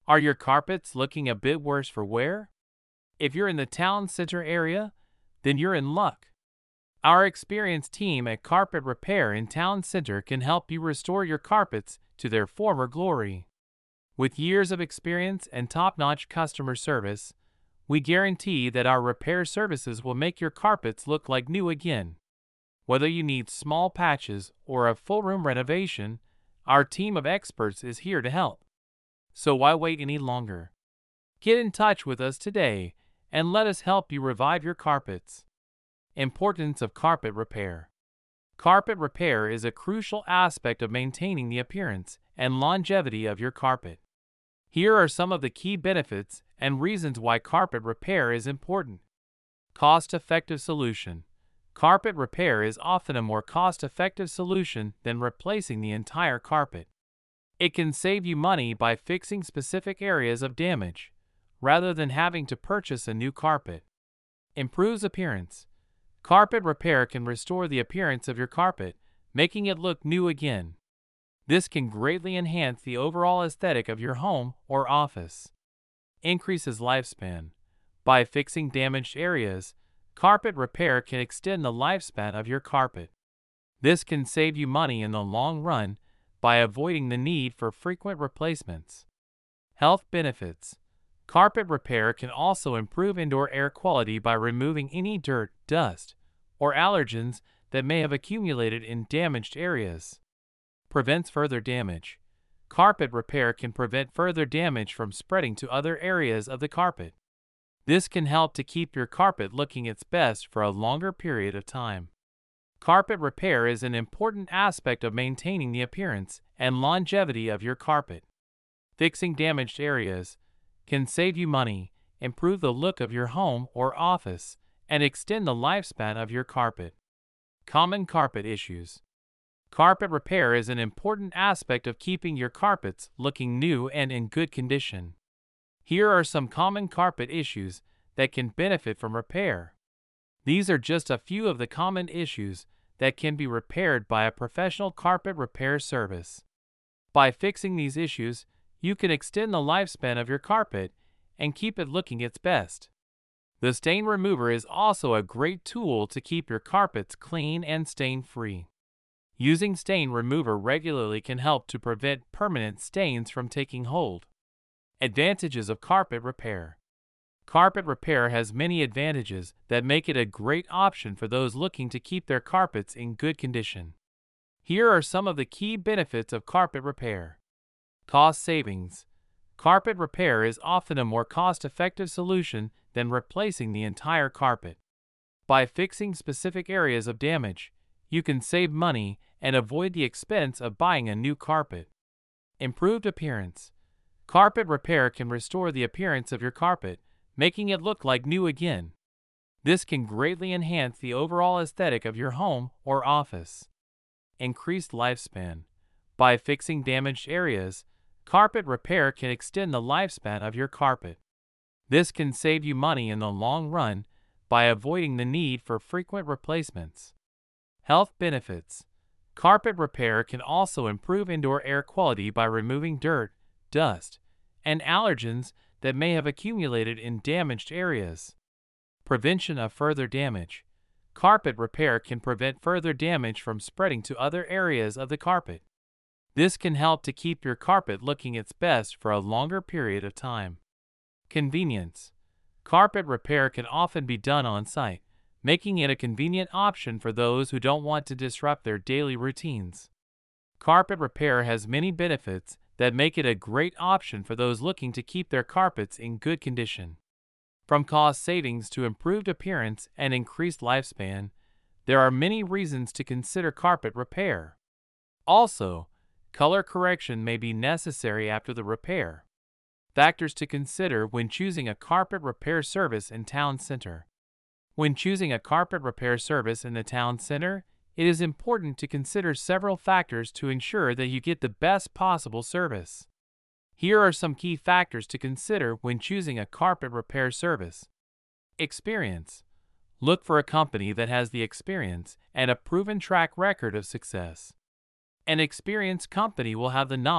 Are your carpets looking a bit worse for wear? If you're in the town center area, then you're in luck. Our experienced team at Carpet Repair in Town Center can help you restore your carpets to their former glory. With years of experience and top-notch customer service, we guarantee that our repair services will make your carpets look like new again. Whether you need small patches or a full room renovation, our team of experts is here to help. So why wait any longer? Get in touch with us today and let us help you revive your carpets. Importance of carpet repair. Carpet repair is a crucial aspect of maintaining the appearance and longevity of your carpet. Here are some of the key benefits and reasons why carpet repair is important. Cost-effective solution. Carpet repair is often a more cost-effective solution than replacing the entire carpet. It can save you money by fixing specific areas of damage, rather than having to purchase a new carpet. Improves appearance. Carpet repair can restore the appearance of your carpet, making it look new again. This can greatly enhance the overall aesthetic of your home or office. Increases lifespan. By fixing damaged areas, carpet repair can extend the lifespan of your carpet. This can save you money in the long run by avoiding the need for frequent replacements. Health benefits. Carpet repair can also improve indoor air quality by removing any dirt, dust, or allergens that may have accumulated in damaged areas. Prevents further damage. Carpet repair can prevent further damage from spreading to other areas of the carpet. This can help to keep your carpet looking its best for a longer period of time. Carpet repair is an important aspect of maintaining the appearance and longevity of your carpet. Fixing damaged areas can save you money, improve the look of your home or office, and extend the lifespan of your carpet. Common carpet issues. Carpet repair is an important aspect of keeping your carpets looking new and in good condition. Here are some common carpet issues that can benefit from repair. These are just a few of the common issues that can be repaired by a professional carpet repair service. By fixing these issues, you can extend the lifespan of your carpet and keep it looking its best. The stain remover is also a great tool to keep your carpets clean and stain-free. Using stain remover regularly can help to prevent permanent stains from taking hold. Advantages of carpet repair. Carpet repair has many advantages that make it a great option for those looking to keep their carpets in good condition. Here are some of the key benefits of carpet repair. Cost savings. Carpet repair is often a more cost-effective solution than replacing the entire carpet. By fixing specific areas of damage, you can save money and avoid the expense of buying a new carpet. Improved appearance. Carpet repair can restore the appearance of your carpet, making it look like new again. This can greatly enhance the overall aesthetic of your home or office. Increased lifespan. By fixing damaged areas, carpet repair can extend the lifespan of your carpet. This can save you money in the long run by avoiding the need for frequent replacements. Health benefits. Carpet repair can also improve indoor air quality by removing dirt, dust, and allergens that may have accumulated in damaged areas. Prevention of further damage. Carpet repair can prevent further damage from spreading to other areas of the carpet. This can help to keep your carpet looking its best for a longer period of time. Convenience. Carpet repair can often be done on site, making it a convenient option for those who don't want to disrupt their daily routines. Carpet repair has many benefits that make it a great option for those looking to keep their carpets in good condition. From cost savings to improved appearance and increased lifespan, there are many reasons to consider carpet repair. Also, color correction may be necessary after the repair. Factors to consider when choosing a carpet repair service in town center. When choosing a carpet repair service in the town center, it is important to consider several factors to ensure that you get the best possible service. Here are some key factors to consider when choosing a carpet repair service. Experience. Look for a company that has the experience and a proven track record of success. An experienced company will have the knowledge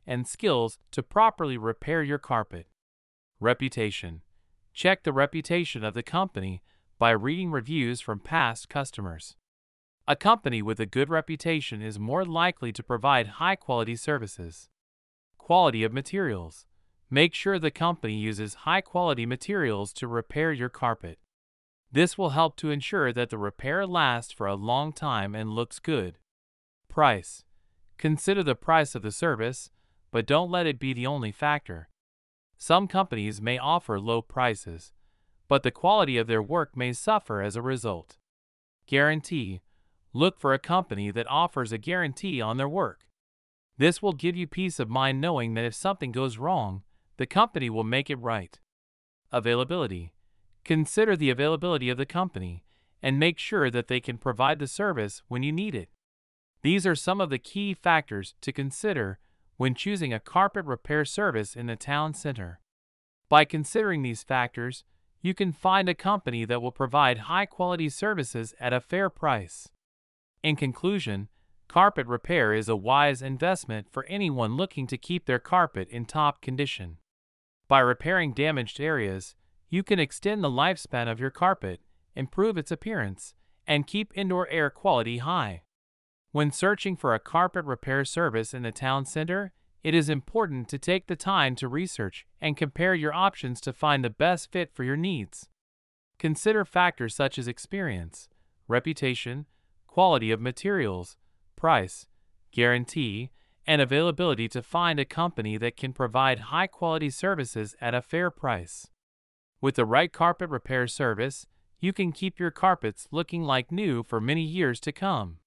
and skills to properly repair your carpet. Reputation. Check the reputation of the company by reading reviews from past customers. A company with a good reputation is more likely to provide high-quality services. Quality of materials. Make sure the company uses high-quality materials to repair your carpet. This will help to ensure that the repair lasts for a long time and looks good. Price. Consider the price of the service, but don't let it be the only factor. Some companies may offer low prices, but the quality of their work may suffer as a result. Guarantee. Look for a company that offers a guarantee on their work. This will give you peace of mind knowing that if something goes wrong, the company will make it right. Availability. Consider the availability of the company and make sure that they can provide the service when you need it. These are some of the key factors to consider when choosing a carpet repair service in the town center. By considering these factors, you can find a company that will provide high-quality services at a fair price. In conclusion, carpet repair is a wise investment for anyone looking to keep their carpet in top condition. By repairing damaged areas, you can extend the lifespan of your carpet, improve its appearance, and keep indoor air quality high. When searching for a carpet repair service in the town center, it is important to take the time to research and compare your options to find the best fit for your needs. Consider factors such as experience, reputation, quality of materials, price, guarantee, and availability to find a company that can provide high-quality services at a fair price. With the right carpet repair service, you can keep your carpets looking like new for many years to come.